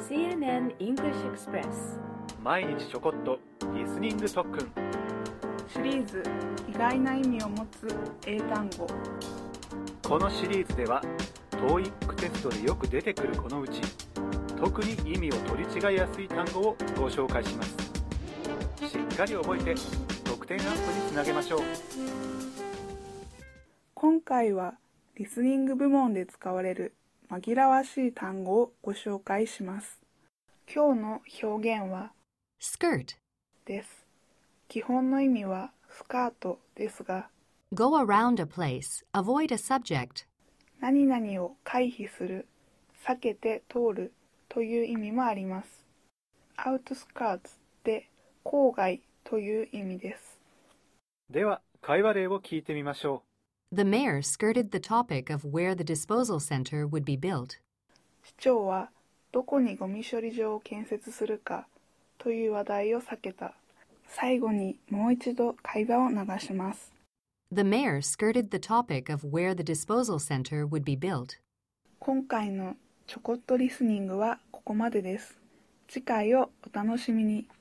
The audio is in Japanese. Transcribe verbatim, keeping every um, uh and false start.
シーエヌエヌ English Express 毎日ちょこっとリスニング特訓シリーズ意外な意味を持つ英単語。 このシリーズでは トーイック テストでよく出てくるこのうち特に意味を取り違いやすい単語をご紹介します。しっかり覚えて得点アップにつなげましょう。 今回はリスニング部門で使われる紛らわしい単語をご紹介します。今日の表現は skirt です。基本の意味はスカートですが、 Go around a place, avoid a subject. 何々を回避する、避けて通るという意味もあります。outskirts で郊外という意味です。 では会話例を聞いてみましょう。 The mayor skirted the topic of where the disposal center would be built. 市長はどこにゴミ処理場を建設するかという話題を避けた。最後にもう一度会話を流します。 The mayor skirted the topic of where the disposal center would be built. 今回のちょこっとリスニングはここまでです。次回をお楽しみに。